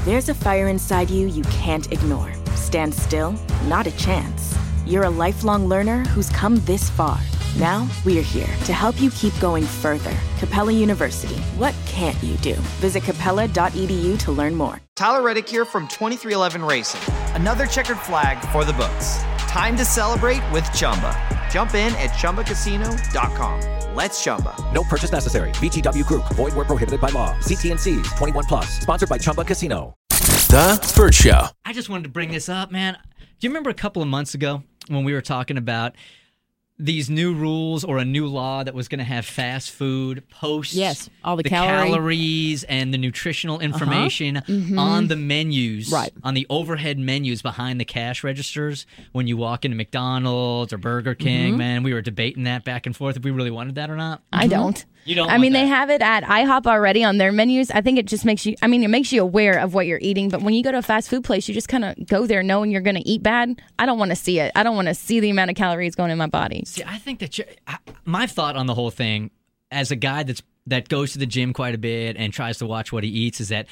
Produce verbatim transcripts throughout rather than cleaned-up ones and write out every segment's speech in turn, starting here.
There's a fire inside you you can't ignore. Stand still? Not a chance. You're a lifelong learner who's come this far. Now, we're here to help you keep going further. Capella University. What can't you do? Visit capella dot e d u to learn more. Tyler Reddick here from twenty-three eleven Racing. Another checkered flag for the books. Time to celebrate with Chumba. Jump in at chumba casino dot com. Let's Chumba. No purchase necessary. V G W Group. Void where prohibited by law. See T and C's. twenty-one plus. Sponsored by Chumba Casino. The Bert Show. I just wanted to bring this up, man. Do you remember a couple of months ago when we were talking about these new rules or a new law that was going to have fast food post yes, all the, the calorie. calories and the nutritional information uh-huh. mm-hmm. on the menus, right. on the overhead menus behind the cash registers when you walk into McDonald's or Burger King? Mm-hmm. Man, we were debating that back and forth if we really wanted that or not. I mm-hmm. don't. You don't I want mean, that. they have it at IHOP already on their menus. I think it just makes you, I mean, it makes you aware of what you're eating. But when you go to a fast food place, you just kind of go there knowing you're going to eat bad. I don't want to see it. I don't want to see the amount of calories going in my body. See, I think that you're, I, my thought on the whole thing, as a guy that's that goes to the gym quite a bit and tries to watch what he eats, is that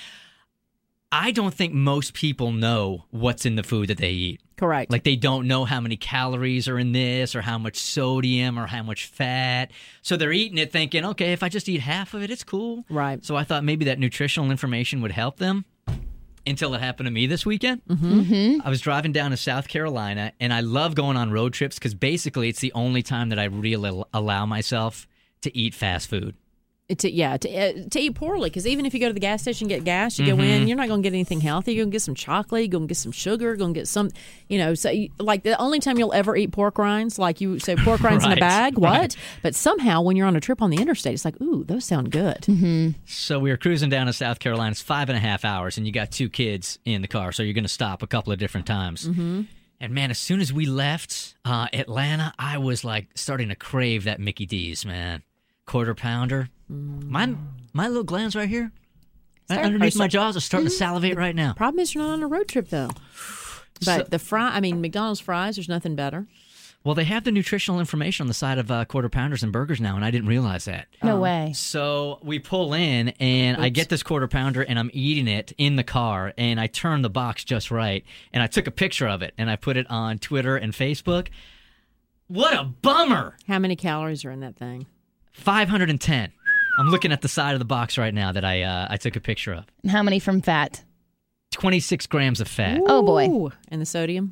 I don't think most people know what's in the food that they eat. Correct. Like, they don't know how many calories are in this or how much sodium or how much fat. So they're eating it thinking, okay, if I just eat half of it, it's cool. Right. So I thought maybe that nutritional information would help them until it happened to me this weekend. Mm-hmm. Mm-hmm. I was driving down to South Carolina, and I love going on road trips because basically it's the only time that I really allow myself to eat fast food. To, yeah, to, uh, to eat poorly, because even if you go to the gas station and get gas, you mm-hmm. go in, you're not going to get anything healthy. You're going to get some chocolate, you're going to get some sugar, you're going to get some, you know, so you, like the only time you'll ever eat pork rinds, like you say, pork rinds right, in a bag, what? Right. But somehow when you're on a trip on the interstate, it's like, ooh, those sound good. Mm-hmm. So we were cruising down to South Carolina. It's five and a half hours, and you got two kids in the car, so you're going to stop a couple of different times. Mm-hmm. And man, as soon as we left uh, Atlanta, I was like starting to crave that Mickey D's, man. Quarter pounder. Mm. My my little glands right here, Start, underneath my start, jaws, are starting mm-hmm. to salivate right now. Problem is you're not on a road trip, though. But So- the fry, I mean, McDonald's fries, there's nothing better. Well, they have the nutritional information on the side of uh, quarter pounders and burgers now, and I didn't realize that. No Oh. way. So we pull in, and I Oops. get this quarter pounder, and I'm eating it in the car, and I turn the box just right, and I took a picture of it, and I put it on Twitter and Facebook. What a bummer! How many calories are in that thing? five hundred ten. I'm looking at the side of the box right now that I uh, I took a picture of. And how many from fat? twenty-six grams of fat. Oh, boy. Ooh. And the sodium?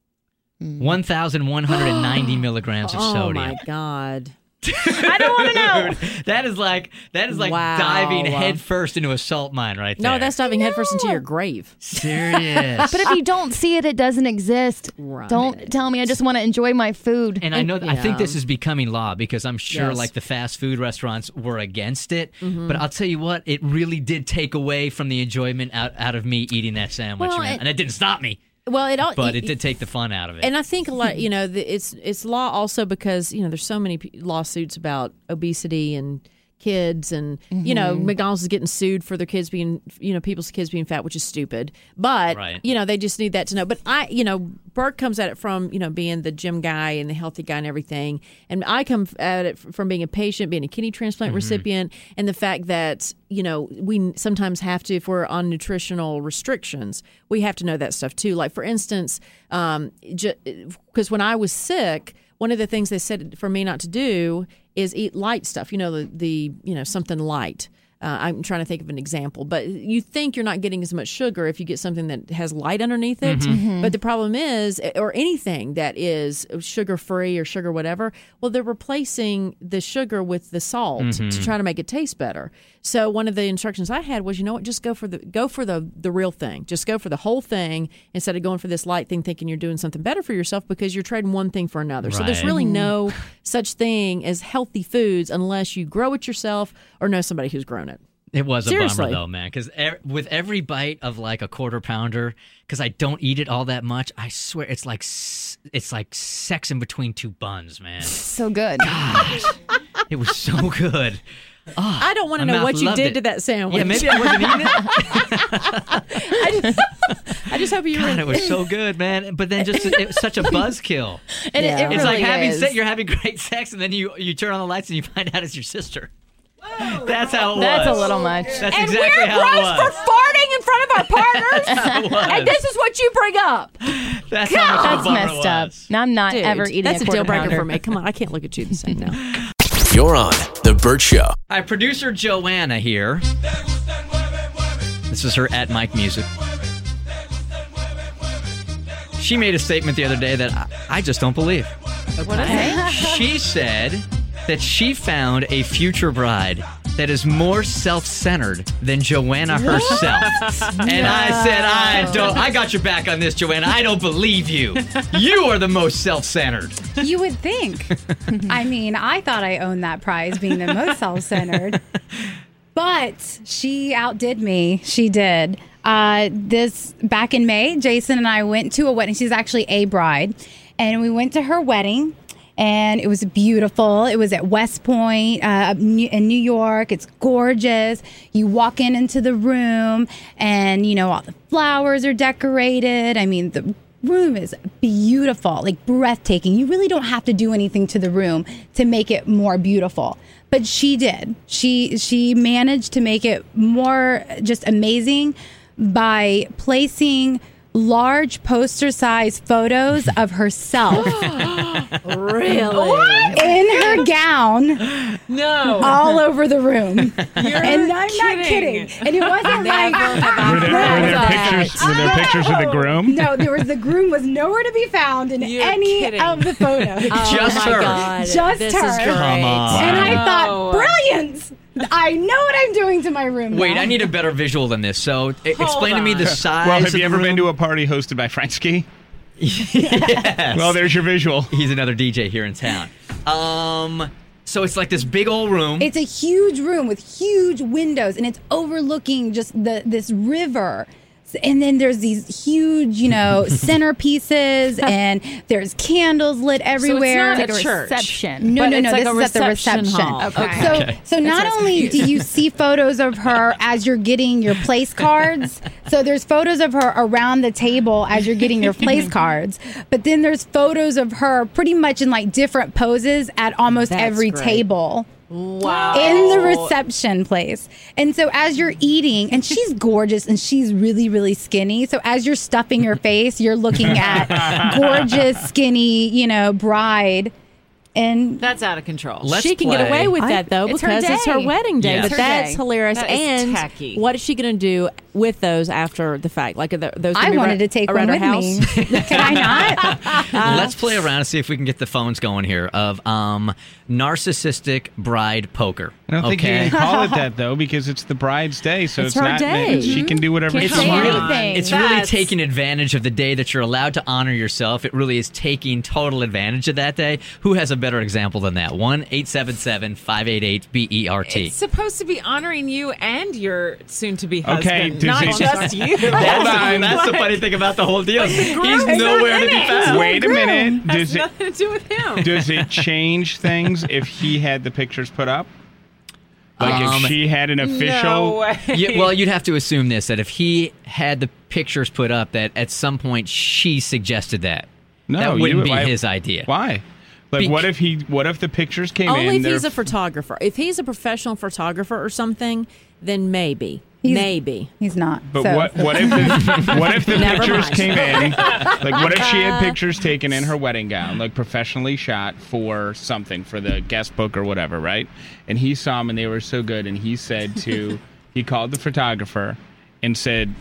one thousand one hundred ninety milligrams of Oh, sodium. my God. I don't want to know. Dude, that is like that is like Wow. diving head first into a salt mine right there. No, that's diving headfirst into your grave. serious. But if you don't see it, it doesn't exist. Right. Don't tell me I just want to enjoy my food. And I know, I think Yeah. this is becoming law because I'm sure Yes. like the fast food restaurants were against it. Mm-hmm. But I'll tell you what, it really did take away from the enjoyment out, out of me eating that sandwich. Well, man. it- and it didn't stop me, Well, it all, but it did take the fun out of it. And I think a lot, you know, the, it's it's law also because you know there's so many p- lawsuits about obesity and kids, and you know McDonald's is getting sued for their kids being, you know, people's kids being fat, which is stupid. But Right. you know they just need that to know. But I, you know, Bert comes at it from you know being the gym guy and the healthy guy and everything, and I come at it from being a patient, being a kidney transplant Mm-hmm. recipient, and the fact that you know we sometimes have to, if we're on nutritional restrictions, we have to know that stuff too. Like for instance, um, because when I was sick, one of the things they said for me not to do is eat light stuff. You know, the, the you know, something light. Uh, I'm trying to think of an example, but you think you're not getting as much sugar if you get something that has light underneath it. Mm-hmm. But the problem is, or anything that is sugar free or sugar whatever, well, they're replacing the sugar with the salt Mm-hmm. to try to make it taste better. So one of the instructions I had was, you know what, just go for the go for the the real thing. Just go for the whole thing instead of going for this light thing, thinking you're doing something better for yourself because you're trading one thing for another. So there's Right. really no such thing as healthy foods unless you grow it yourself or know somebody who's grown it. It was a Seriously. bummer though, man, because e- with every bite of like a quarter pounder, because I don't eat it all that much, I swear it's like s- it's like sex in between two buns, man. So good. Gosh, it was so good. Oh, I don't want to my know mouth what you loved did it. to that sandwich. Yeah, maybe I wasn't eating it. I just, I just hope you were. God, it was so good, man. But then just it was such a buzzkill. And Yeah. it, it It's really like having is. sex, you're having great sex, and then you you turn on the lights and you find out it's your sister. That's how it That's was. a little much. That's and exactly we're how it gross was. for farting in front of our partners. And this is what you bring up. That's how much of a That's bummer messed it up. was. Now I'm not Dude, ever eating that's a a, quarter deal breaker pounder. for me. Come on, I can't look at you the same now. You're on The Burt Show. Hi, producer Joanna here. This is her at Mike Music. She made a statement the other day that I, I just don't believe. What is it? She said that she found a future bride that is more self-centered than Joanna herself. And I said, I don't I got your back on this, Joanna. I don't believe you. You are the most self-centered. You would think. I mean, I thought I owned that prize, being the most self-centered. But she outdid me. She did. Uh, this back in May, Jason and I went to a wedding. She's actually a bride. And we went to her wedding. And it was beautiful. It was at West Point uh, in New York. It's gorgeous. You walk in into the room and, you know, all the flowers are decorated. I mean, the room is beautiful, like breathtaking. You really don't have to do anything to the room to make it more beautiful. But she did. She she managed to make it more just amazing by placing large poster-sized photos of herself Really? in her gown No. all over the room. You're And I'm not kidding. And it wasn't like Were there, were there pictures? Were there pictures of the groom? No, there was the groom was nowhere to be found in You're any kidding. of the photos. Oh Just my her. God. Just this her. Is great. Come on. And I Wow. thought, brilliant! I know what I'm doing to my room. Wait, now. I need a better visual than this. So, I- explain to me the size Well, of have you the ever room. been to a party hosted by Franksky? Yes. Well, there's your visual. He's another D J here in town. Um, so it's like this big old room. It's a huge room with huge windows, and it's overlooking just the this river. And then there's these huge, you know, centerpieces, and there's candles lit everywhere. So it's not Like a a church. reception. No, But no, it's no. like This a is at the reception reception. hall. Okay. Okay. So, so not That's only do you see photos of her as you're getting your place cards, so there's photos of her around the table as you're getting your place cards, but then there's photos of her pretty much in like different poses at almost That's every great. table. Wow. In the reception place. And so as you're eating, and she's gorgeous and she's really, really skinny. So as you're stuffing your face, you're looking at gorgeous, skinny, you know, bride. And That's out of control. Let's she can play. get away with I- that though it's her because it's her day. wedding day. Yes. But It's her that's day. hilarious. That is and tacky. what is she going to do with those after the fact? Like are the, those? I gonna be wanted ra- to take one around her with house? me. Can I not? Let's play around and see if we can get the phones going here of um, narcissistic bride poker. I don't think okay? you can call it that though, because it's the bride's day, so It's it's, her not. day. She can do whatever It's she say wants. anything. It's really That's- taking advantage of the day that you're allowed to honor yourself. It really is taking total advantage of that day. Who has a better example than that? one eight seven seven, five eight eight, B E R T. It's supposed to be honoring you and your soon-to-be husband, Okay, does not it- just you. Hold on. That's the funny thing about the whole deal. He's groom's not nowhere to in be it. found. Wait a minute. Has Does it nothing to do with him. does it change things if he had the pictures put up? Like Um, if she had an official. No way. Yeah, well, you'd have to assume this, that if he had the pictures put up, that at some point she suggested that. No, that you- wouldn't be why- his idea. Why? Like, Bec- what if he? What if the pictures came Only in? if he's they're- a photographer. If he's a professional photographer or something, then maybe, He's- maybe. He's not. But so. what? What if? The, what if the Never pictures mind. came in? Like, what if she had pictures taken in her wedding gown, like professionally shot for something, for the guest book or whatever, right? And he saw them and they were so good, and he said to, he called the photographer and said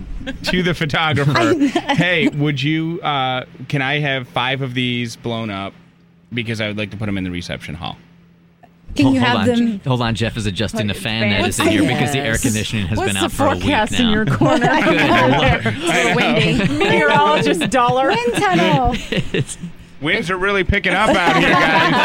to the photographer, "Hey, would you? Uh, can I have five of these blown up because I would like to put them in the reception hall." Can Hold, you hold have on. them? Hold on, Jeff is adjusting the fan that is in What's here the- because the air Yes. conditioning has What's been the out for a week forecast now. in your corner? Good Lord. Windy. Meteorologist dollar. Wind tunnel. Winds are really picking up out here,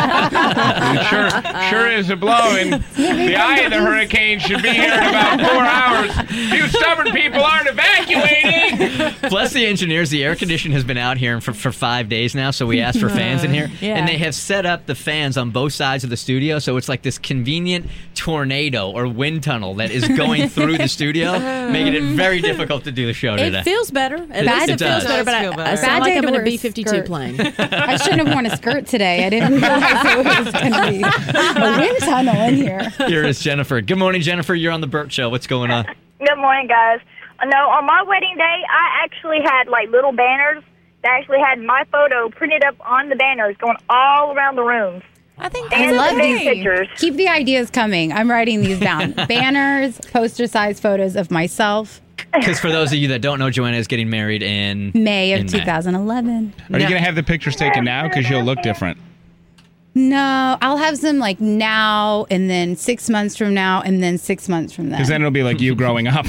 guys. sure, sure is a blowing. The eye of the hurricane should be here in about four hours. You stubborn people aren't evacuating. Bless the engineers. The air conditioning has been out here for, for five days now, so we asked for fans in here. Yeah. And they have set up the fans on both sides of the studio, so it's like this convenient tornado or wind tunnel that is going through the studio, making it very difficult to do the show today. It feels better. At It- least it it, feels does. better, but It I, does feel I better. sound Bad like day I'm to in a wear a B fifty-two skirt. plane. I shouldn't have worn a skirt today. I didn't realize it was going to be a wind tunnel in here. Here is Jennifer. Good morning, Jennifer. You're on the Burt Show. What's going on? Good morning, guys. No, on my wedding day, I actually had like little banners that actually had my photo printed up on the banners going all around the rooms. I think and I love the big these pictures. Keep the ideas coming. I'm writing these down. Banners, poster-sized photos of myself. Because for those of you that don't know, Joanna is getting married in May of in May. twenty eleven. Are you going to have the pictures taken now? Because you'll look different. No, I'll have some like now and then six months from now and then six months from then. Because then it'll be like you growing up.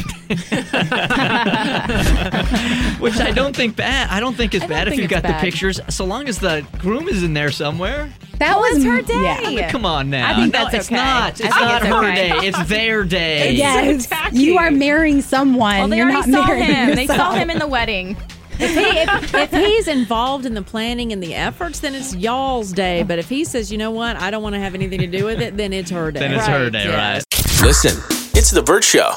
Which I don't think bad. I don't think is I don't bad if think you've it's got the bad. pictures, so long as the groom is in there somewhere. That Oh, was it's her day. Yeah. I mean, come on now. I think no, that's it's okay. not. It's I think not it's her okay. day. It's their day. Yes, tacky. you are marrying someone. Well, they You're already not saw marrying him. They saw yourself. him in the wedding. If, he, if, if he's involved in the planning and the efforts, then it's y'all's day. But if he says, you know what, I don't want to have anything to do with it, then it's her day. Then it's her day, Yes. right? Listen, it's The Burt Show.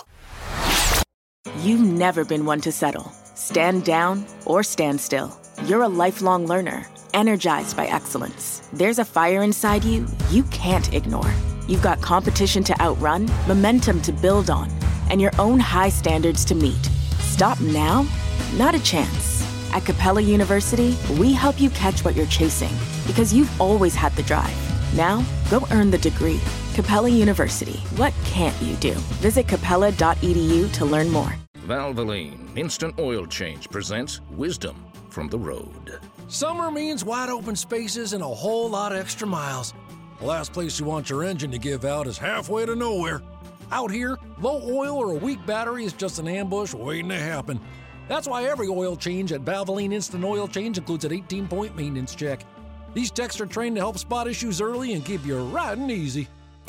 You've never been one to settle. Stand down or stand still. You're a lifelong learner, energized by excellence. There's a fire inside you you can't ignore. You've got competition to outrun, momentum to build on, and your own high standards to meet. Stop now? Not a chance. At Capella University, we help you catch what you're chasing because you've always had the drive. Now, go earn the degree. Capella University. What can't you do? Visit capella dot e d u to learn more. Valvoline Instant Oil Change presents wisdom from the road. Summer means wide open spaces and a whole lot of extra miles. The last place you want your engine to give out is halfway to nowhere. Out here, low oil or a weak battery is just an ambush waiting to happen. That's why every oil change at Valvoline Instant Oil Change includes an eighteen-point maintenance check. These techs are trained to help spot issues early and keep you riding easy.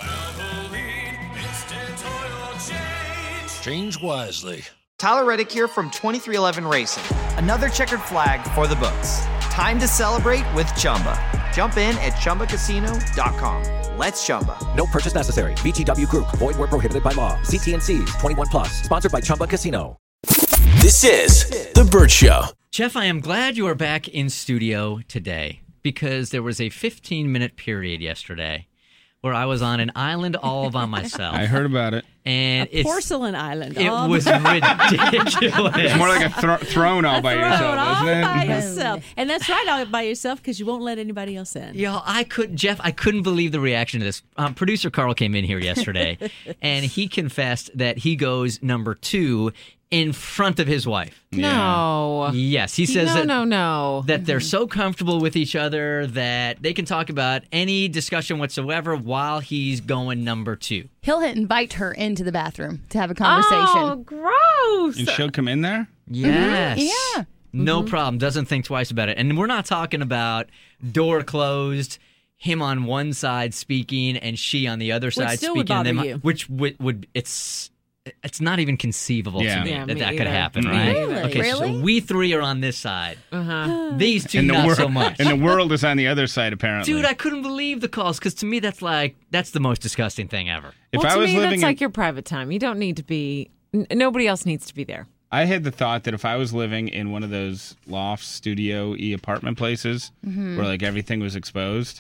Valvoline Instant Oil Change. Change wisely. Tyler Reddick here from twenty-three eleven Racing. Another checkered flag for the books. Time to celebrate with Chumba. Jump in at chumba casino dot com. Let's Chumba. No purchase necessary. V G W Group. Void where prohibited by law. See T N Cs. twenty-one plus. Sponsored by Chumba Casino. This is The Burt Show. Jeff, I am glad you are back in studio today because there was a fifteen-minute period yesterday where I was on an island all by myself. I heard about it. And A it's, porcelain island. it all was by- ridiculous. It's more like a thro- throne all by Thrown yourself, all isn't it? by yourself. And that's right, all by yourself because you won't let anybody else in. Yo, I could, Jeff, I couldn't believe the reaction to this. Um, producer Carl came in here yesterday, and he confessed that he goes number two in front of his wife. No. Yes, he says no, that, no, no. that they're so comfortable with each other that they can talk about any discussion whatsoever while he's going number two. He'll invite her into the bathroom to have a conversation. Oh, gross. And she'll come in there? Yes. Yeah. No problem. Doesn't think twice about it. And we're not talking about door closed, him on one side speaking and she on the other side still would speaking. and bother them, you. Which would, would it's it's not even conceivable Yeah. to me Yeah, that me that could either. happen, Me right? either. Okay, Really? so we three are on this side. Uh-huh. These two And the, not wor- so much. and the world is on the other side, apparently. Dude, I couldn't believe the calls because to me that's like that's the most disgusting thing ever. if well, I to was me, living that's in, like your private time. You don't need to be. N- nobody else needs to be there. I had the thought that if I was living in one of those loft, studio-y apartment places Mm-hmm. where like everything was exposed,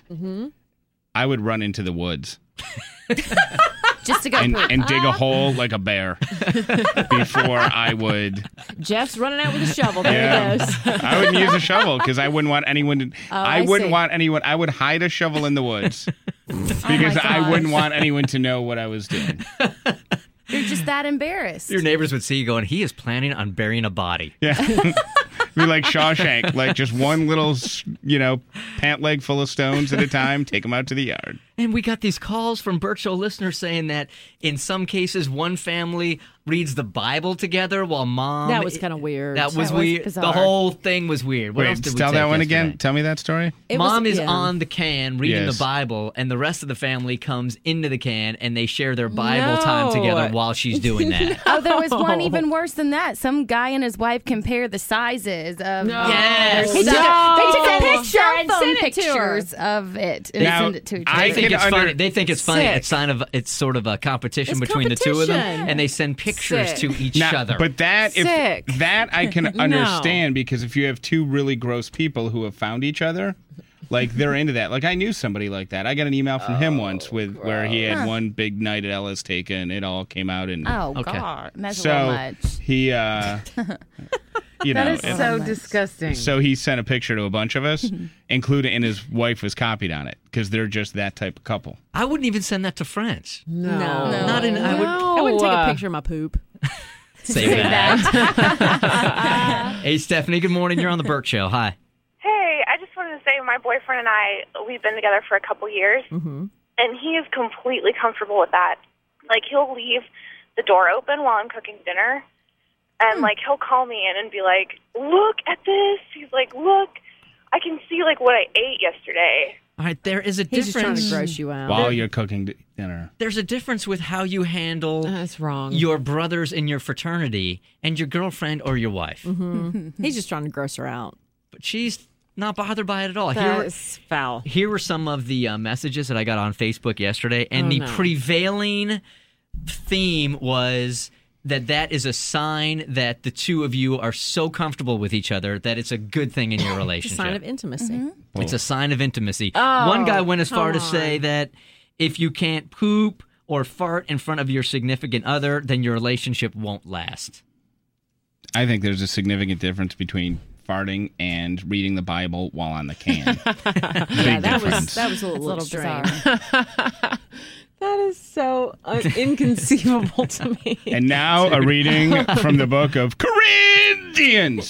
I would run into the woods Just to go and, poop. and dig a hole like a bear before I would. Jeff's running out with a shovel. There Yeah. he goes. I wouldn't use a shovel because I wouldn't want anyone to. I, I wouldn't see. want anyone. I would hide a shovel in the woods because I gosh. wouldn't want anyone to know what I was doing. You're just that embarrassed. Your neighbors would see you going, he is planning on burying a body. Yeah. Be like Shawshank, like just one little, you know, pant leg full of stones at a time. Take them out to the yard. And we got these calls from Burt Show listeners saying that in some cases, one family reads the Bible together while mom. That was kind of weird. That was That was weird. bizarre. The whole thing was weird. What else Wait, did we tell take that one yesterday? again. Tell me that story. It was- Mom is yeah. on the can reading Yes. the Bible, and the rest of the family comes into the can and they share their Bible time No. together while she's doing that. Oh, there was one even worse than that. Some guy and his wife compare the sizes of. No. Yes. They took, No. a, they took a Send picture and phone sent pictures pictures of it and Now, send it to each other. I They think can it's under- funny. They think it's funny. Sick. It's sign of it's sort of a competition It's between the two of them, competition. and they send pictures Sick. to each Now, other. but that if Sick. that I can No. understand because if you have two really gross people who have found each other, Like they're into that. Like I knew somebody like that. I got an email from Oh, him once with gross. where he had Huh. one big night at Ella's taken. It all came out and Oh, okay. God. That's so a little much. he, uh, you That know, is it- so disgusting. So he sent a picture to a bunch of us, including, and his wife was copied on it because they're just that type of couple. I wouldn't even send that to friends. No. No. Not in- I would- I wouldn't take a Uh, picture of my poop. Save that. Hey, Stephanie, good morning. You're on the Burt Show. Hi. Hey, I just wanted to say my boyfriend and I, we've been together for a couple years, Mm-hmm. and he is completely comfortable with that. Like, he'll leave the door open while I'm cooking dinner, and, like, he'll call me in and be like, look at this. He's like, look, I can see, like, what I ate yesterday. All right, there is a He's difference. just trying to gross you out. While you're cooking d- dinner. There's a difference with how you handle That's wrong. your brothers in your fraternity and your girlfriend or your wife. Mm-hmm. He's just trying to gross her out. But she's not bothered by it at all. That Here, is foul. here were some of the uh, messages that I got on Facebook yesterday, and Oh, the no. prevailing theme was that that is a sign that the two of you are so comfortable with each other that it's a good thing in your It's a relationship. sign of intimacy. It's a sign of intimacy. Oh, One guy went as far come to say on. that if you can't poop or fart in front of your significant other, then your relationship won't last. I think there's a significant difference between farting and reading the Bible while on the can. Yeah, Big that difference. was that was a little, It's a little extreme. That is so uh, inconceivable to me. And now a reading from the book of Corinthians.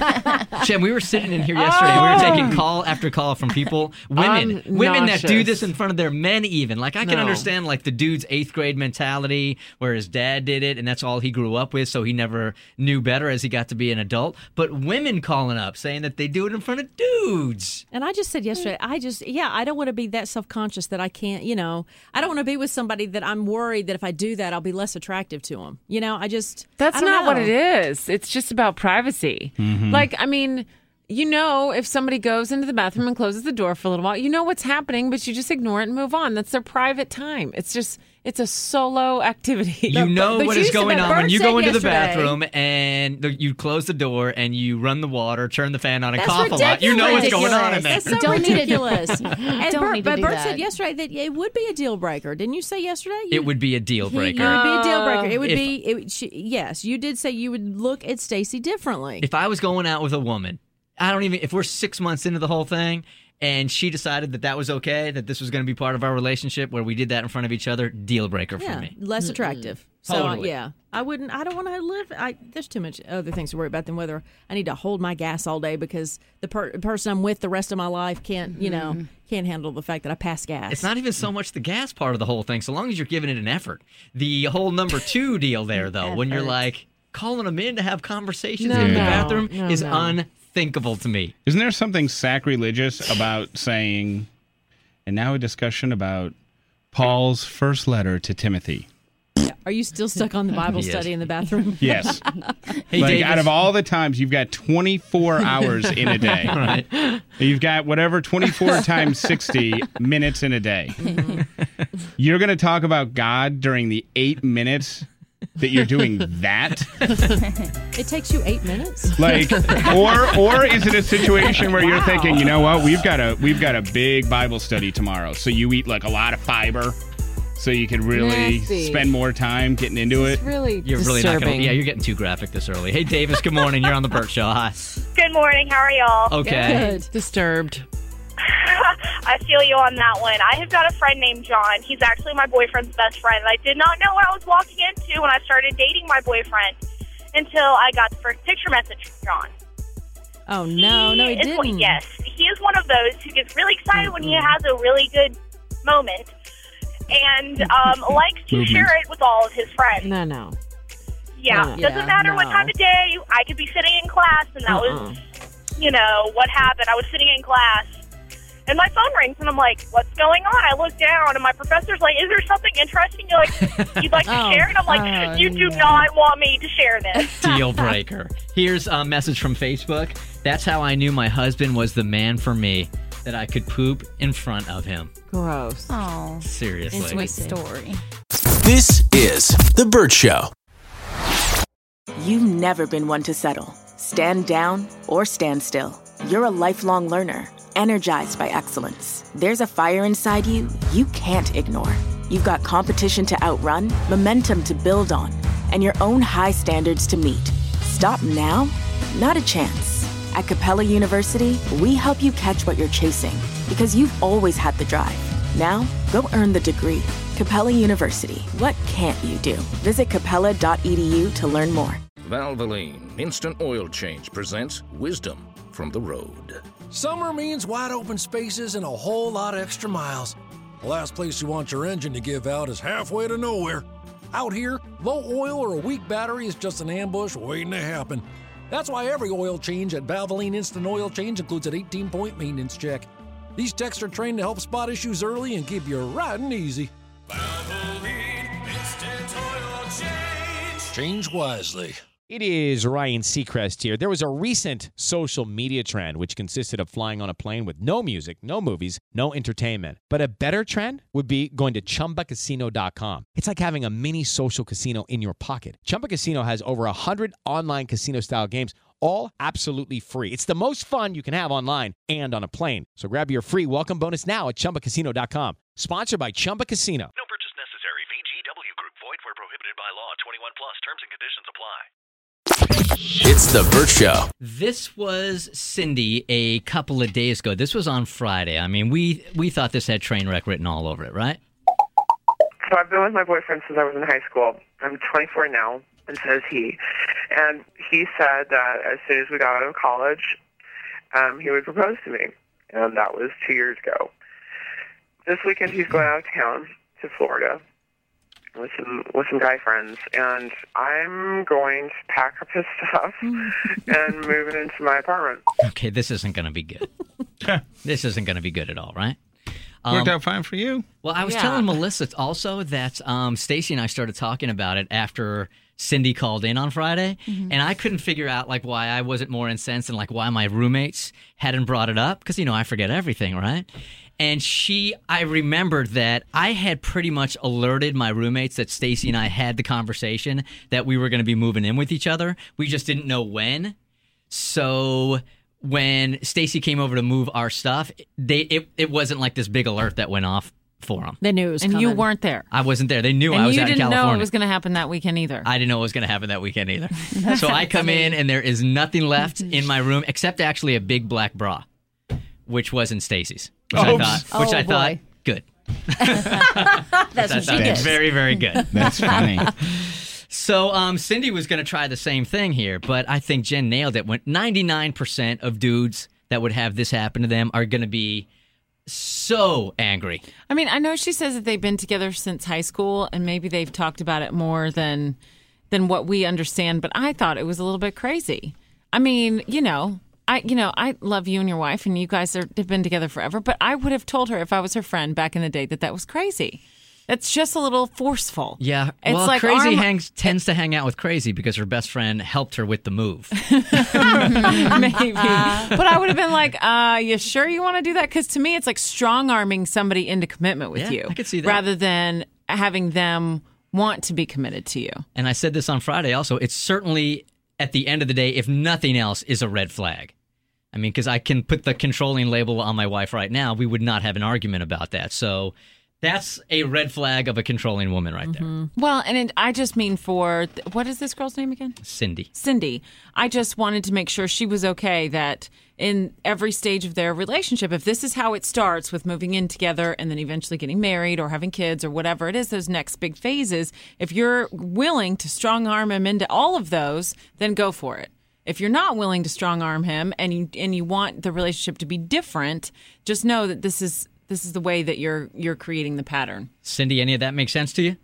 Shem, we were sitting in here yesterday. and We were taking call after call from people, women, I'm women that do nauseous. this in front of their men. Even like I can No. understand like the dude's eighth grade mentality, where his dad did it, and that's all he grew up with, so he never knew better as he got to be an adult. But women calling up saying that they do it in front of dudes. And I just said yesterday, I just, yeah, I don't want to be that self-conscious that I can't, you know, I don't want to be with somebody that I'm worried that if I do that, I'll be less attractive to him. You know, I just, That's I don't not what know. it is. It's just about privacy. Mm-hmm. Like, I mean, you know, if somebody goes into the bathroom and closes the door for a little while, you know what's happening, but you just ignore it and move on. That's their private time. It's just, it's a solo activity. You know but what you is said going that on when Bert you said go into the yesterday- bathroom and the, you close the door and you run the water, turn the fan on, and That's cough a lot. You know what's going on in there. That's so Don't need to do- ridiculous. and Don't Bert, need to but do Bert that. said yesterday that it would be a deal breaker. Didn't you say yesterday? You, It would be a deal He- breaker. It would be a deal breaker. It would If- be, it, would- she, yes, you did say you would look at Stacey differently. If I was going out with a woman, I don't even, if we're six months into the whole thing and she decided that that was okay, that this was going to be part of our relationship where we did that in front of each other, deal breaker yeah, for me. less attractive. So uh, Totally. yeah, I wouldn't. I don't want to live. I there's too much other things to worry about than whether I need to hold my gas all day because the per- person I'm with the rest of my life can't, you know, can't handle the fact that I pass gas. It's not even so much the gas part of the whole thing, so long as you're giving it an effort. The whole number two deal there, though, when you're Effort. like calling them in to have conversations No, in the no, bathroom no, is no. unthinkable to me. Isn't there something sacrilegious about saying, and now a discussion about Paul's first letter to Timothy? Are you still stuck on the Bible Yes. study in the bathroom? Yes. Hey, like Davis. out of all the times, you've got twenty-four hours in a day. Right. You've got whatever twenty-four times sixty minutes in a day. You're going to talk about God during the eight minutes that you're doing that? It takes you eight minutes. Like, or or is it a situation where you're thinking, you know what, we've got a we've got a big Bible study tomorrow, so you eat like a lot of fiber, so you can really Nasty. spend more time getting into it. It's really You're really not disturbing. going to. Yeah, you're getting too graphic this early. Hey, Davis, good morning. You're on the Burt Show. Hi. Good morning. How are y'all? Okay. Good. Disturbed. I feel you on that one. I have got a friend named John. He's actually my boyfriend's best friend. I did not know what I was walking into when I started dating my boyfriend until I got the first picture message from John. Oh no, no, he is one- didn't. yes, he is one of those who gets really excited when he has a really good moment and um, likes to Movement. share it with all of his friends. No, no. Yeah, Uh, doesn't yeah, matter what no. time of day. I could be sitting in class, and that Uh-uh. was, you know, what happened. I was sitting in class, and my phone rings, and I'm like, what's going on? I look down, and my professor's like, is there something interesting you'd like, you'd like to Oh. share? And I'm like, Oh, you do no. not want me to share this. Deal breaker. Here's a message from Facebook. That's how I knew my husband was the man for me, that I could poop in front of him. Gross. Oh, Seriously. sweet story. This is The Burt Show. You've never been one to settle. Stand down or stand still. You're a lifelong learner. energized by excellence. There's a fire inside you you can't ignore. You've got competition to outrun, momentum to build on, and your own high standards to meet. Stop now? Not a chance. At Capella University, we help you catch what you're chasing because you've always had the drive. Now, go earn the degree. Capella University. What can't you do? Visit capella dot e d u to learn more. Valvoline Instant Oil Change presents Wisdom from the Road. Summer means wide open spaces and a whole lot of extra miles. The last place you want your engine to give out is halfway to nowhere. Out here, low oil or a weak battery is just an ambush waiting to happen. That's why every oil change at Valvoline Instant Oil Change includes an eighteen-point maintenance check. These techs are trained to help spot issues early and keep you riding easy. Valvoline Instant Oil Change. Change wisely. It is Ryan Seacrest here. There was a recent social media trend which consisted of flying on a plane with no music, no movies, no entertainment. But a better trend would be going to Chumba Casino dot com. It's like having a mini social casino in your pocket. Chumba Casino has over one hundred online casino-style games, all absolutely free. It's the most fun you can have online and on a plane. So grab your free welcome bonus now at Chumba Casino dot com. Sponsored by Chumba Casino. No purchase necessary. V G W Group. Void where prohibited by law. twenty-one plus. Terms and conditions apply. It's the Bert Show. This was Cindy a couple of days ago. This was on Friday. I mean, we we thought this had train wreck written all over it, right? So I've been with my boyfriend since I was in high school. I'm twenty-four now, and so is he. And he said that as soon as we got out of college, um, he would propose to me. And that was two years ago. This weekend he's going out of town to Florida with some with some guy friends, and I'm going to pack up his stuff and move it into my apartment. Okay, this isn't going to be good. This isn't going to be good at all, right? Worked out fine for you. Well, I was Yeah. telling Melissa also that um, Stacy and I started talking about it after Cindy called in on Friday, Mm-hmm. and I couldn't figure out like why I wasn't more incensed and like why my roommates hadn't brought it up because you know I forget everything, right? And she, I remembered that I had pretty much alerted my roommates that Stacy and I had the conversation that we were going to be moving in with each other. We just didn't know when. So when Stacy came over to move our stuff, they it, it wasn't like this big alert that went off for them. They knew it was And coming. you weren't there. I wasn't there. They knew and I was you out in didn't California. know it was going to happen that weekend either. I didn't know what was going to happen that weekend either. So I come in and there is nothing left in my room except actually a big black bra, which was in Stacy's. Which I Oops. thought, which Oh, I thought, boy. good. That's what she did. Very, very good. That's funny. So um, Cindy was going to try the same thing here, but I think Jen nailed it. When ninety-nine percent of dudes that would have this happen to them are going to be so angry. I mean, I know she says that they've been together since high school, and maybe they've talked about it more than than what we understand. But I thought it was a little bit crazy. I mean, you know, I you know I love you and your wife, and you guys are, have been together forever. But I would have told her if I was her friend back in the day that that was crazy. That's just a little forceful. Yeah, It's well, like Crazy arm- hangs, tends to hang out with Crazy because her best friend helped her with the move. Maybe. But I would have been like, uh, you sure you want to do that? Because to me, it's like strong arming somebody into commitment with Yeah, you. I could see that. Rather than having them want to be committed to you. And I said this on Friday also, it's certainly, at the end of the day, if nothing else, is a red flag. I mean, because I can put the controlling label on my wife right now. We would not have an argument about that. So that's a red flag of a controlling woman right there. Well, and it, I just mean for, what is this girl's name again? Cindy. Cindy. I just wanted to make sure she was okay that in every stage of their relationship, if this is how it starts with moving in together and then eventually getting married or having kids or whatever it is, those next big phases, if you're willing to strong arm him into all of those, then go for it. If you're not willing to strong arm him and you and you want the relationship to be different, just know that this is this is the way that you're you're creating the pattern. Cindy, any of that make sense to you?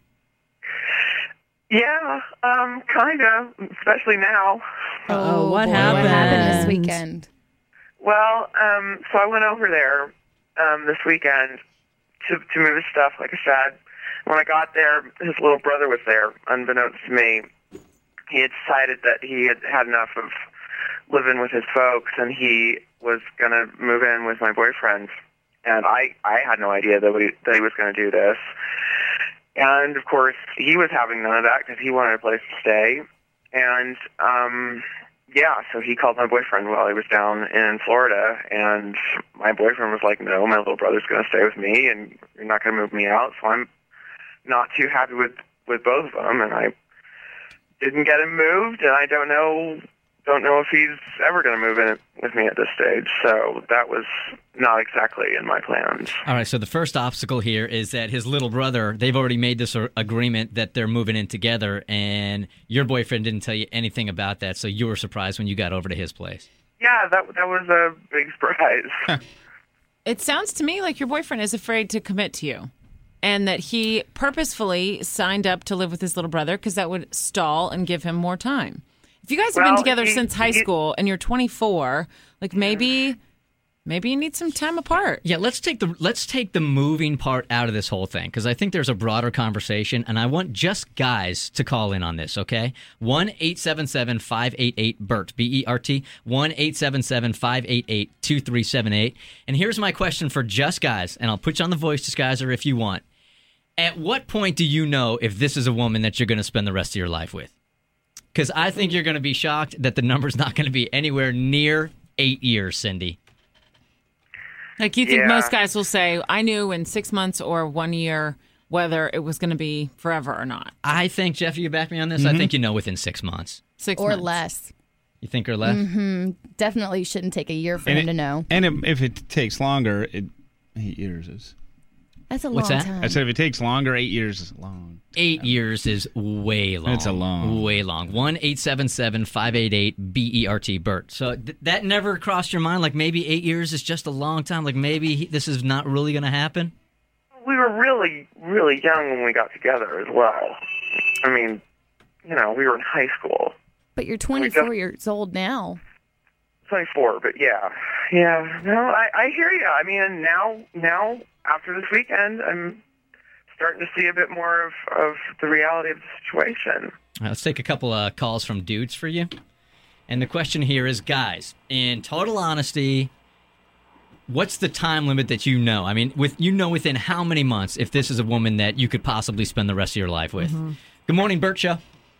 Yeah, um, kind of, especially now. Oh, what boy, happened? What happened this weekend? Well, um, so I went over there um, this weekend to to move his stuff, like I said. When I got there, his little brother was there, unbeknownst to me. He had decided that he had had enough of living with his folks, and he was going to move in with my boyfriend. And I, I had no idea that, we, that he was going to do this. And, of course, he was having none of that because he wanted a place to stay. And um, yeah, so he called my boyfriend while he was down in Florida, and my boyfriend was like, no, my little brother's going to stay with me, and you're not going to move me out. So I'm not too happy with, with both of them, and I didn't get him moved, and I don't know don't know if he's ever going to move in with me at this stage. So that was not exactly in my plans. All right, so the first obstacle here is that his little brother, they've already made this a- agreement that they're moving in together, and your boyfriend didn't tell you anything about that, so you were surprised when you got over to his place. Yeah, that that was a big surprise. It sounds to me like your boyfriend is afraid to commit to you, and that he purposefully signed up to live with his little brother because that would stall and give him more time. If you guys have Well, been together he- since high he- school and you're twenty-four, like maybe maybe you need some time apart. Yeah, let's take the let's take the moving part out of this whole thing, because I think there's a broader conversation, and I want just guys to call in on this, okay? one eight seven seven five eight eight B E R T, B E R T, one eight seven seven five eight eight two three seven eight. And here's my question for just guys, and I'll put you on the voice disguiser if you want. At what point do you know if this is a woman that you're going to spend the rest of your life with? Because I think you're going to be shocked that the number's not going to be anywhere near eight years, Cindy. Like you think Yeah. most guys will say, I knew in six months or one year whether it was going to be forever or not. I think, Jeff, you back me on this? I think you know within six months. Six or months. less. You think or less? hmm Definitely shouldn't take a year for And him it- to know. And if, if it takes longer, it, eight years is. That's a What's long that? time. I said if it takes longer, eight years is long. Eight years is way long. It's a long. Way long. one eight seven seven five eight eight B E R T, Bert. So th- that never crossed your mind? Like maybe eight years is just a long time? Like maybe he, this is not really going to happen? We were really, really young when we got together as well. I mean, you know, we were in high school. But you're twenty-four years old now. twenty-four, but yeah. Yeah, no, I, I hear you. I mean, now, now, after this weekend, I'm starting to see a bit more of, of the reality of the situation. All right, let's take a couple of calls from dudes for you. And the question here is, guys, in total honesty, what's the time limit that you know? I mean, with you know within how many months if this is a woman that you could possibly spend the rest of your life with? Good morning, Bert Show.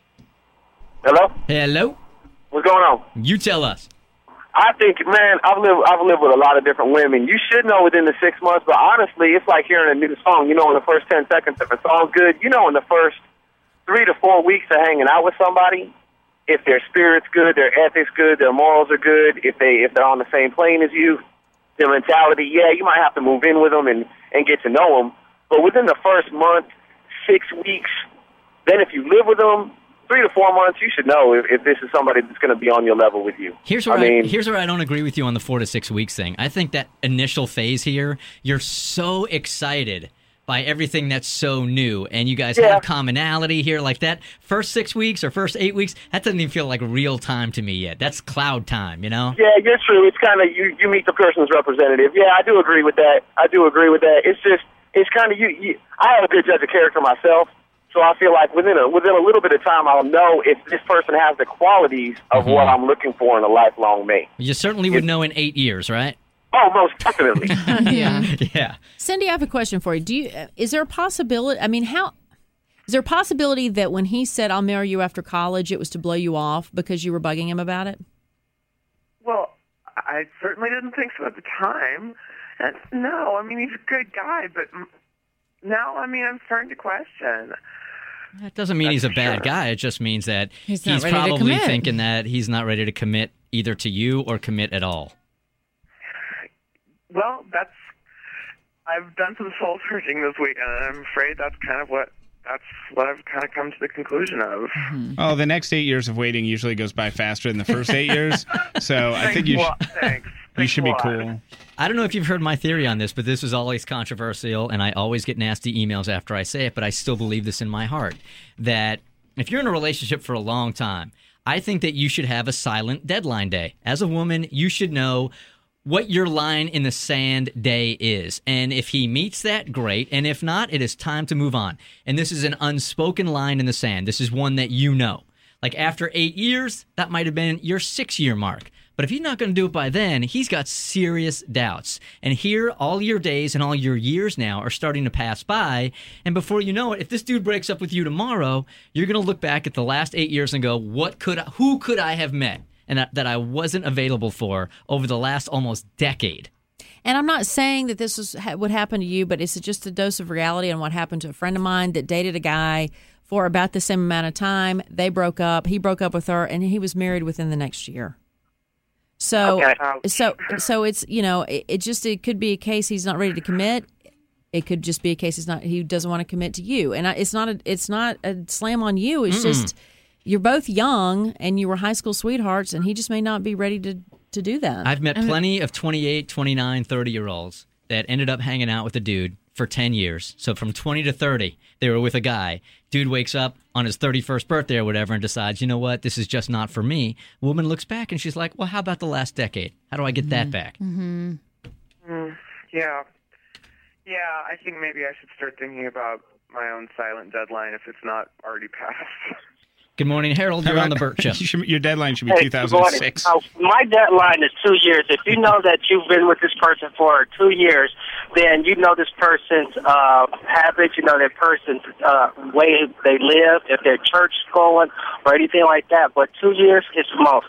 Hello? Hello? What's going on? You tell us. I think, man, I've lived I've lived with a lot of different women. You should know within the six months, but honestly, it's like hearing a new song. You know, in the first ten seconds, if a song's good, you know, in the first three to four weeks of hanging out with somebody, if their spirit's good, their ethics good, their morals are good, if they if they're on the same plane as you, their mentality, yeah, you might have to move in with them and and get to know them. But within the first month, six weeks, then if you live with them, three to four months, you should know if, if this is somebody that's going to be on your level with you. Here's where I I, mean, here's where I don't agree with you on the four to six weeks thing. I think that initial phase here, you're so excited by everything that's so new, and you guys Yeah. have commonality here. Like that first six weeks or first eight weeks, that doesn't even feel like real time to me yet. That's cloud time, you know? yeah, you're true. It's kind of you, you meet the person's representative. Yeah, I do agree with that. I do agree with that. It's just, it's kind of you, you. I have a good judge of character myself. So I feel like within a within a little bit of time, I'll know if this person has the qualities of Mhm. what I'm looking for in a lifelong mate. You certainly would know in eight years, right? Oh, most definitely. Yeah. Yeah. Cindy, I have a question for you. Do you uh, is there a possibility? I mean, how is there a possibility that when he said "I'll marry you after college," it was to blow you off because you were bugging him about it? Well, I certainly didn't think so at the time. And no, I mean, he's a good guy, but m- now, I mean, I'm starting to question. That doesn't mean he's a bad guy. It just means that He's he's, not ready to probably commit. thinking that he's not ready to commit either to you or commit at all. Well, that's, I've done some soul searching this week, and I'm afraid that's kind of what, that's what I've kind of come to the conclusion of. Oh, the next eight years of waiting usually goes by faster than the first eight years. So I think you, Thanks a sh- lot. Thanks. you should be Thanks a lot. cool. I don't know if you've heard my theory on this, but this is always controversial, and I always get nasty emails after I say it, but I still believe this in my heart, that if you're in a relationship for a long time, I think that you should have a silent deadline day. As a woman, you should know what your line in the sand day is. And if he meets that, great. And if not, it is time to move on. And this is an unspoken line in the sand. This is one that you know. Like after eight years, that might have been your six-year mark. But if he's not going to do it by then, he's got serious doubts. And here, all your days and all your years now are starting to pass by. And before you know it, if this dude breaks up with you tomorrow, you're going to look back at the last eight years and go, "What could I, who could I have met and that, that I wasn't available for over the last almost decade. And I'm not saying that this is what happened to you, but it's just a dose of reality on what happened to a friend of mine that dated a guy for about the same amount of time. They broke up. He broke up with her, and he was married within the next year. So, Okay. so, so it's, you know, it, it just it could be a case he's not ready to commit. It could just be a case he's not he doesn't want to commit to you, and I, it's not a it's not a slam on you. It's Mm-mm. just you're both young and you were high school sweethearts, and he just may not be ready to to do that. I've met plenty of twenty-eight, twenty-nine, thirty-year-olds that ended up hanging out with a dude for ten years. So from twenty to thirty, they were with a guy. Dude wakes up on his thirty-first birthday or whatever and decides, you know what, this is just not for me. Woman looks back and she's like, well, how about the last decade? How do I get that back? Mm-hmm. Mm, yeah. Yeah, I think maybe I should start thinking about my own silent deadline if it's not already passed. Good morning, Harold. You're on the Burt Show. You should- your deadline should be Hey, two thousand six. good morning. Uh, my deadline is two years. If you know that you've been with this person for two years, then you know this person's uh, habits, you know their person's uh, way they live, if they're church going or anything like that. But two years is the most.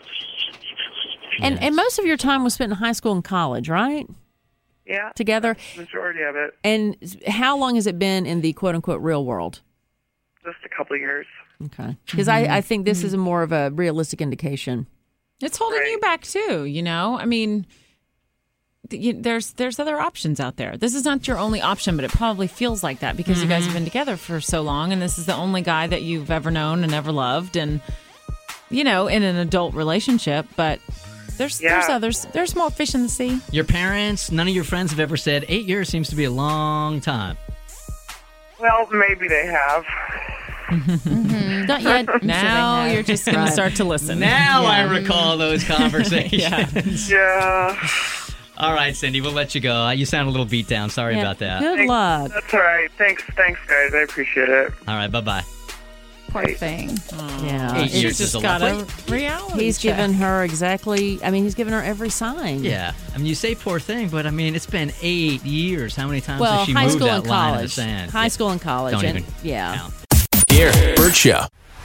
And and most of your time was spent in high school and college, right? Yeah. Together. Majority of it. And how long has it been in the quote unquote real world? Just a couple of years. Okay. Because I, I think this is a more of a realistic indication. It's holding you back too, you know? I mean, th- you, there's there's other options out there. This is not your only option, but it probably feels like that because you guys have been together for so long, and this is the only guy that you've ever known and ever loved, and, you know, in an adult relationship. But there's there's Yeah. others. There's more fish in the sea. Your parents, none of your friends have ever said, eight years seems to be a long time. Well, maybe they have. Not yet. Now you're just going to start to listen. Now Yeah. I recall those conversations. Yeah. All right, Cindy, we'll let you go. You sound a little beat down. Sorry Yeah. about that. Good Thanks. luck. That's all right. Thanks, thanks, guys. I appreciate it. All right, bye-bye. Poor thing. Yeah. Eight It's years is just a got lot. a reality He's check. given her exactly, I mean, he's given her every sign. Yeah. I mean, you say poor thing, but I mean, it's been eight years. How many times Well, has she high moved school that and line in the college. sand? High Yeah. school and college. Don't and, even yeah. count. Here, Burt Show.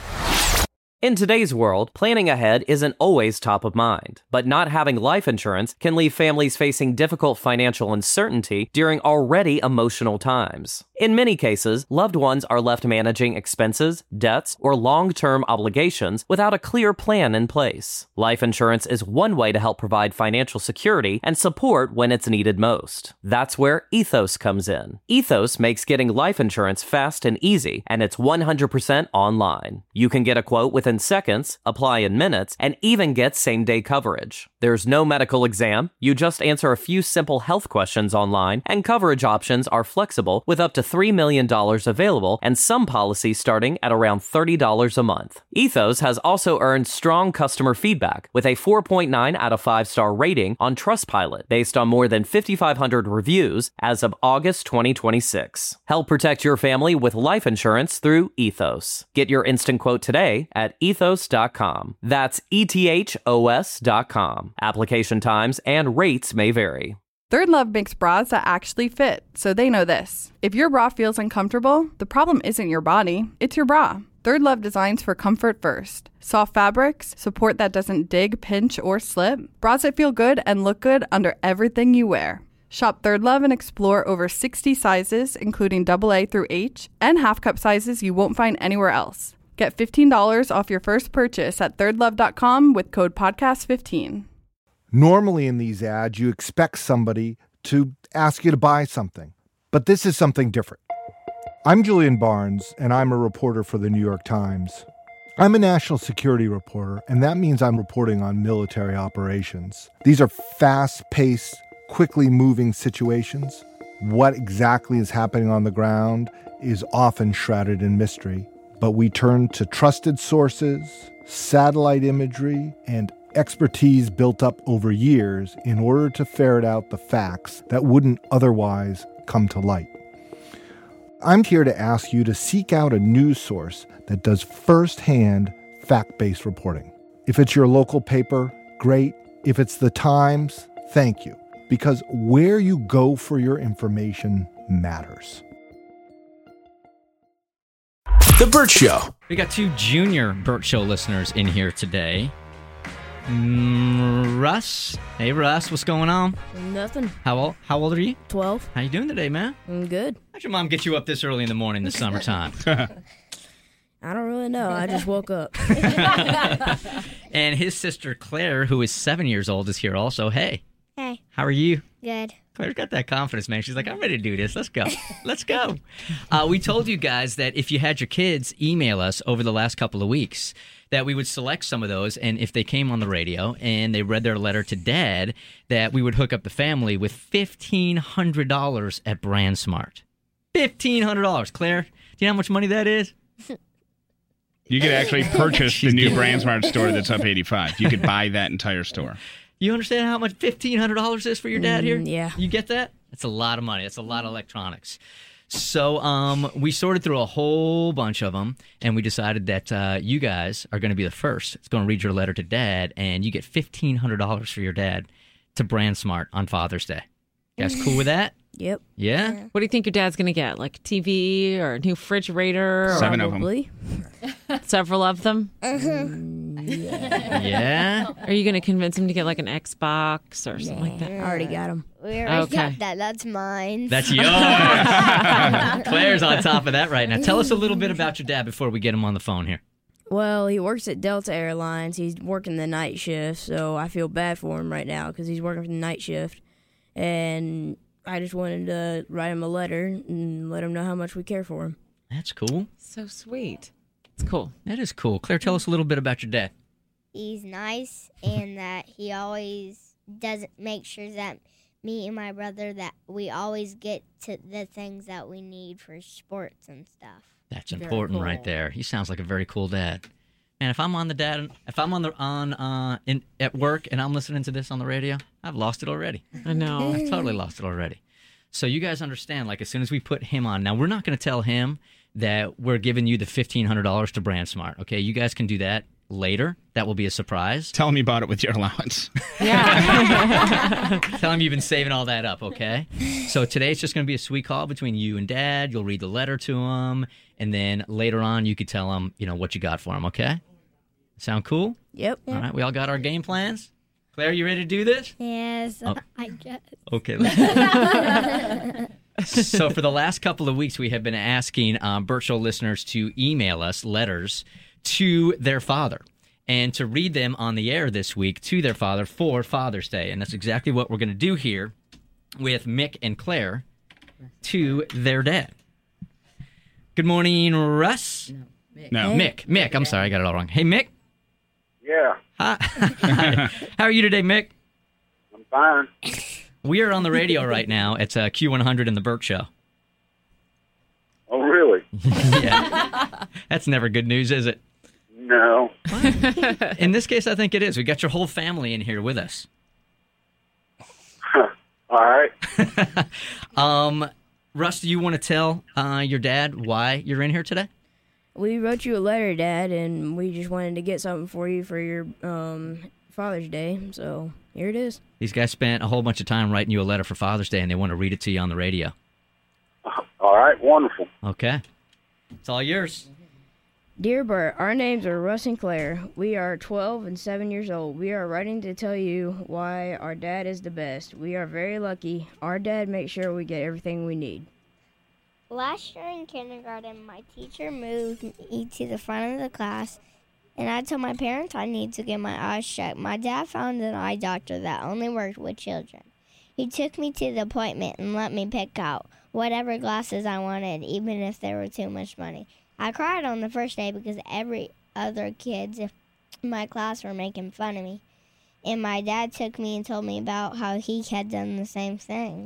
In today's world, planning ahead isn't always top of mind, but not having life insurance can leave families facing difficult financial uncertainty during already emotional times. In many cases, loved ones are left managing expenses, debts, or long-term obligations without a clear plan in place. Life insurance is one way to help provide financial security and support when it's needed most. That's where Ethos comes in. Ethos makes getting life insurance fast and easy, and it's one hundred percent online. You can get a quote within seconds, apply in minutes, and even get same-day coverage. There's no medical exam. You just answer a few simple health questions online, and coverage options are flexible with up to three million dollars available and some policies starting at around thirty dollars a month. Ethos has also earned strong customer feedback with a four point nine out of five star rating on Trustpilot based on more than fifty-five hundred reviews as of August twenty twenty-six. Help protect your family with life insurance through Ethos. Get your instant quote today at ethos dot com. That's E T H O S dot com. Application times and rates may vary. Third Love makes bras that actually fit, so they know this. If your bra feels uncomfortable, the problem isn't your body, it's your bra. Third Love designs for comfort first. Soft fabrics, support that doesn't dig, pinch, or slip, bras that feel good and look good under everything you wear. Shop Third Love and explore over sixty sizes, including double A through H, and half cup sizes you won't find anywhere else. Get fifteen dollars off your first purchase at third love dot com with code podcast fifteen. Normally in these ads, you expect somebody to ask you to buy something, but this is something different. I'm Julian Barnes, and I'm a reporter for the New York Times. I'm a national security reporter, and that means I'm reporting on military operations. These are fast-paced, quickly moving situations. What exactly is happening on the ground is often shrouded in mystery, but we turn to trusted sources, satellite imagery, and expertise built up over years in order to ferret out the facts that wouldn't otherwise come to light. I'm here to ask you to seek out a news source that does firsthand fact-based reporting. If it's your local paper, great. If it's the Times, thank you. Because where you go for your information matters. The Burt Show. We got two junior Burt Show listeners in here today. Mm, Russ. Hey, Russ. What's going on? Nothing. How old? How old are you? Twelve. How you doing today, man? I'm good. How'd your mom get you up this early in the morning this summertime? I don't really know. I just woke up. And his sister Claire, who is seven years old, is here also. Hey. Hey. How are you? Good. Claire's got that confidence, man. She's like, I'm ready to do this. Let's go. Let's go. Uh, we told you guys that if you had your kids email us over the last couple of weeks, that we would select some of those, and if they came on the radio and they read their letter to Dad, that we would hook up the family with fifteen hundred dollars at BrandSmart. fifteen hundred dollars. Claire, do you know how much money that is? You could actually purchase the new BrandSmart store that's up eighty-five. You could buy that entire store. You understand how much fifteen hundred dollars is for your dad here? Mm, yeah. You get that? That's a lot of money. That's a lot of electronics. So um, we sorted through a whole bunch of them, and we decided that uh, you guys are going to be the first. It's going to read your letter to Dad, and you get fifteen hundred dollars for your dad to BrandSmart on Father's Day. You guys cool with that? Yep. Yeah? What do you think your dad's going to get? Like a T V or a new refrigerator? Or Seven of them. Probably. Several of them? Yeah? Are you going to convince him to get like an Xbox or something like that? I already got him. We already Okay. got that. That's mine. That's yours. Claire's on top of that right now. Tell us a little bit about your dad before we get him on the phone here. Well, he works at Delta Airlines. He's working the night shift, so I feel bad for him right now because he's working the night shift. And I just wanted to write him a letter and let him know how much we care for him. That's cool. So sweet. It's cool. That is cool. Claire, tell us a little bit about your dad. He's nice and that he always doesn't make sure that me and my brother that we always get to the things that we need for sports and stuff. That's Very important cool. right there. He sounds like a very cool dad. And if I'm on the dad, if I'm on the on uh in at work and I'm listening to this on the radio, I've lost it already. I know. I've totally lost it already. So you guys understand, like as soon as we put him on, now we're not going to tell him that we're giving you the fifteen hundred dollars to BrandSmart. Okay, you guys can do that later. That will be a surprise. Tell him you bought it with your allowance. Yeah. Tell him you've been saving all that up, okay? So today it's just going to be a sweet call between you and Dad. You'll read the letter to him, and then later on you could tell him, you know, what you got for him, okay? Sound cool? Yep. All right, we all got our game plans? Claire, you ready to do this? Yes, Oh. I guess. Okay. Let's So for the last couple of weeks, we have been asking um, Burt Show listeners to email us letters to their father and to read them on the air this week to their father for Father's Day. And that's exactly what we're going to do here with Mick and Claire to their dad. Good morning, Russ. No, Mick. No. Mick. Mick. I'm sorry, I got it all wrong. Hey, Mick. Yeah, Hi. How are you today, Mick? I'm fine. We are on the radio right now. It's uh, Q one hundred in the Burt Show. Oh, really? Yeah. That's never good news, is it? No. In this case, I think it is. We got your whole family in here with us. All right. Um, Russ, do you want to tell uh, your dad why you're in here today? We wrote you a letter, Dad, and we just wanted to get something for you for your um, Father's Day. So here it is. These guys spent a whole bunch of time writing you a letter for Father's Day, and they want to read it to you on the radio. All right. Wonderful. Okay. It's all yours. Dear Bert, our names are Russ and Claire. We are twelve and seven years old. We are writing to tell you why our dad is the best. We are very lucky. Our dad makes sure we get everything we need. Last year in kindergarten, my teacher moved me to the front of the class, and I told my parents I need to get my eyes checked. My dad found an eye doctor that only worked with children. He took me to the appointment and let me pick out whatever glasses I wanted, even if they were too much money. I cried on the first day because every other kids in my class were making fun of me, and my dad took me and told me about how he had done the same thing.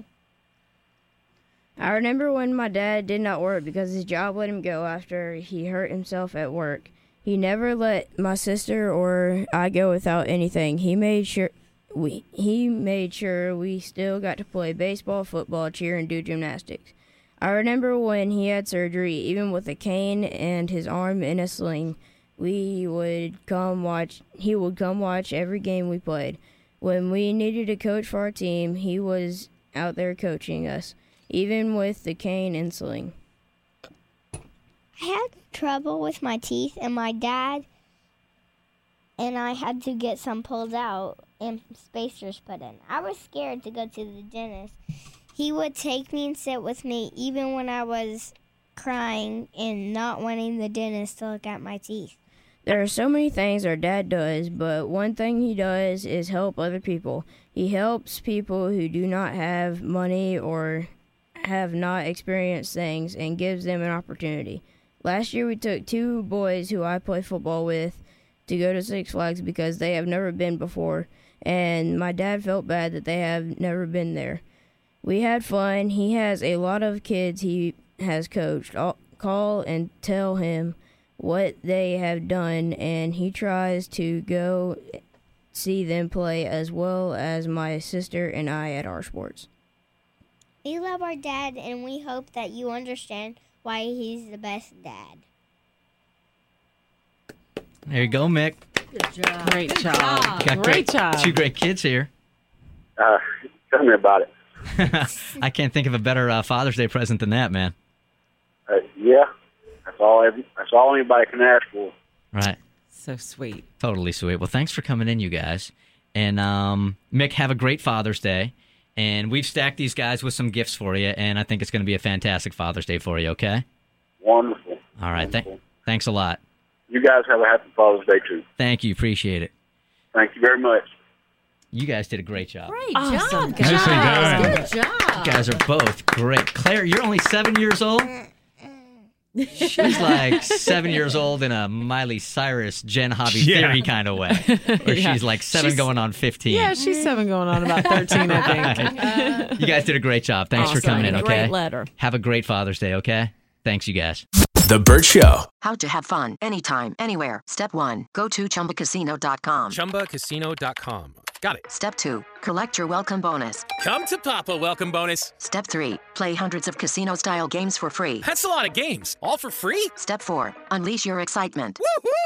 I remember when my dad did not work because his job let him go after he hurt himself at work. He never let my sister or I go without anything. He made sure we he made sure we still got to play baseball, football, cheer, and do gymnastics. I remember when he had surgery, even with a cane and his arm in a sling, we would come watch he would come watch every game we played. When we needed a coach for our team, he was out there coaching us, even with the cane and sling. I had trouble with my teeth, and my dad and I had to get some pulled out and spacers put in. I was scared to go to the dentist. He would take me and sit with me even when I was crying and not wanting the dentist to look at my teeth. There are so many things our dad does, but one thing he does is help other people. He helps people who do not have money or have not experienced things and gives them an opportunity. Last year we took two boys who I play football with to go to Six Flags because they have never been before, and my dad felt bad that they have never been there. We had fun. He has a lot of kids he has coached. I'll call and tell him what they have done, and he tries to go see them play as well as my sister and I at our sports. We love our dad, and we hope that you understand why he's the best dad. There you go, Mick. Good job. Great Good job. job. Got Great job. Two great kids here. Uh, tell me about it. I can't think of a better uh, Father's Day present than that, man. Uh, yeah, that's all. Every, that's all anybody can ask for. Right. So sweet. Totally sweet. Well, thanks for coming in, you guys. And um, Mick, have a great Father's Day. And we've stacked these guys with some gifts for you, and I think it's going to be a fantastic Father's Day for you, okay? Wonderful. All right. Th- thanks a lot. You guys have a happy Father's Day, too. Thank you. Appreciate it. Thank you very much. You guys did a great job. Great Awesome. job, Nicely guys. done. Good job. You guys are both great. Claire, you're only seven years old? She's like seven years old in a Miley Cyrus, Jen Hobby Yeah. Theory kind of way. Or Yeah. she's like seven She's- going on fifteen. Yeah, she's seven going on about thirteen, I think. You guys did a great job. Thanks for Awesome. coming in, okay? Great letter. Have a great Father's Day, okay? Thanks, you guys. The Burt Show. How to have fun anytime, anywhere. Step one, go to chumba casino dot com. chumba casino dot com. Got it. Step two, collect your welcome bonus. Come to Papa welcome bonus. Step three, play hundreds of casino style games for free. That's a lot of games. All for free? Step four, unleash your excitement.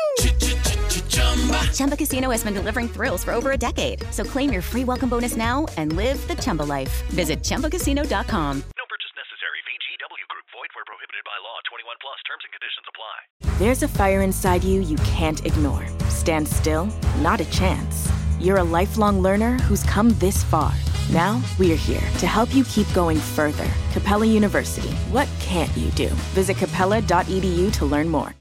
Chumba Casino has been delivering thrills for over a decade. So claim your free welcome bonus now and live the Chumba life. Visit chumba casino dot com. No purchase necessary. V G W Group. Void where prohibited by law. twenty-one plus. Terms and conditions apply. There's a fire inside you you can't ignore. Stand still? Not a chance. You're a lifelong learner who's come this far. Now, we're here to help you keep going further. Capella University. What can't you do? Visit capella dot e d u to learn more.